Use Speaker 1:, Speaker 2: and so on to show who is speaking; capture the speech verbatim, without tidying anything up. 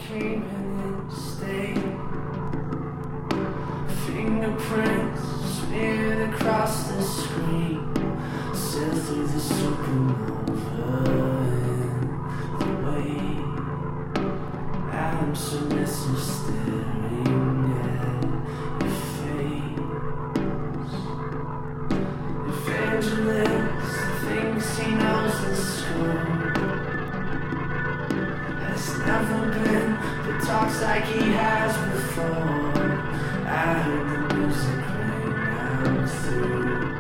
Speaker 1: came and it stayed. Fingerprints smeared across the screen, sail through the supernova in the way. I'm submissive, staring at your face. Evangelist thinks he knows the score. Has never been, but talks like he has before. I heard the music ring out through